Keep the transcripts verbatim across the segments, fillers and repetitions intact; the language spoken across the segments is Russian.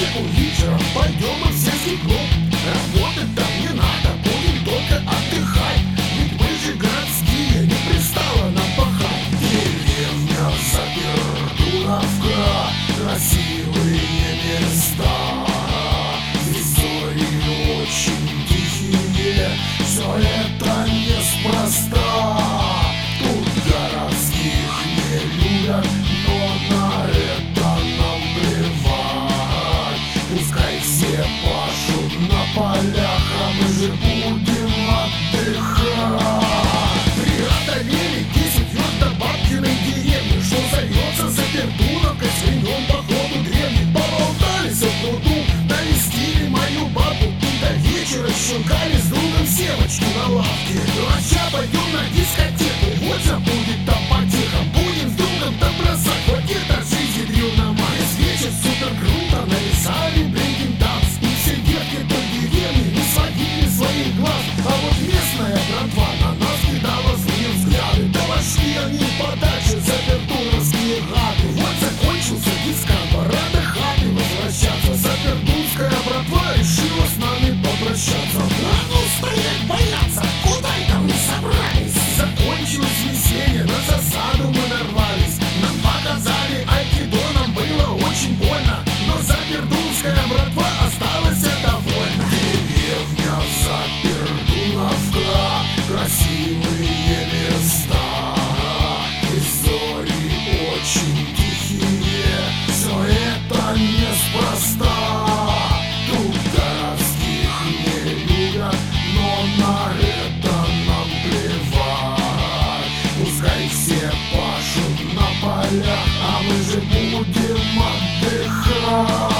дискотеку вечером пойдем мы все с теплом. Работать там не надо, будем только отдыхать. Ведь мы же городские, не пристало нам пахать. Деревня Запердуновка, красивые места. Здесь зори очень тихие, все это неспроста. Тут городских не любят, но на это нам плевать. Пускай все пашут на полях, а мы же будем отдыхать. Приготовили десять верст до бабкиной деревни, что зовется Запердуновка, свинем по ходу древних. Поболтались в пруду, навестили мою бабу, и до вечера щелкали с другом семочки на лавке. Ну а ща пойдем на дискотеку, вот забудет там потихо. Будем с другом там бросать, вот это жизнь ядрил на май. Весь вечер супер круто нависали брейкинг данс, и все девки той деревни не сводили своих глаз. А вот местная братва на нас кидала злые взгляды. Да пошли они подальше, запердуновские гады. Вот закончился дискан, пора до хаты возвращаться. Запердунская братва решила с нами попрощаться. А ну стоять, бояться, куда это мы собрались? Закончилось веселье, на засаду мы нарвались. Нам показали айкидо, нам было очень больно, но запердунская братва осталась довольна. Деревня Запердуновка, красивые места. И зори очень тихие, все это неспроста. Тут городских не любят, но на это нам плевать. Пускай все пашут на полях, а мы же будем отдыхать.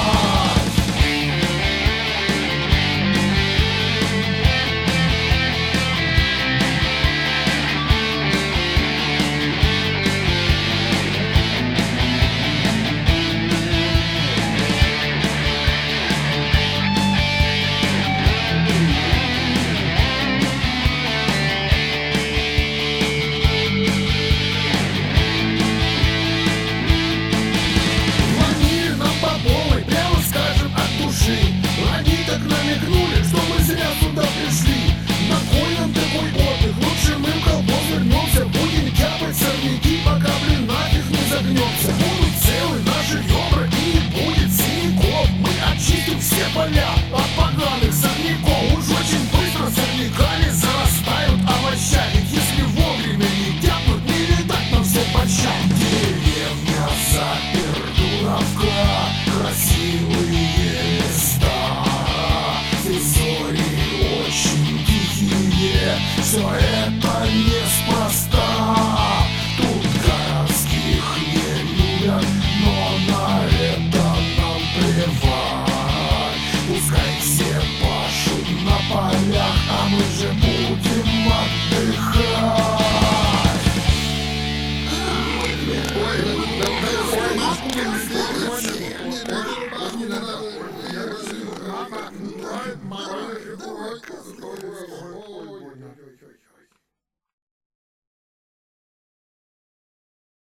Звонили нам по полной, прямо скажем от души. Они так намекнули, что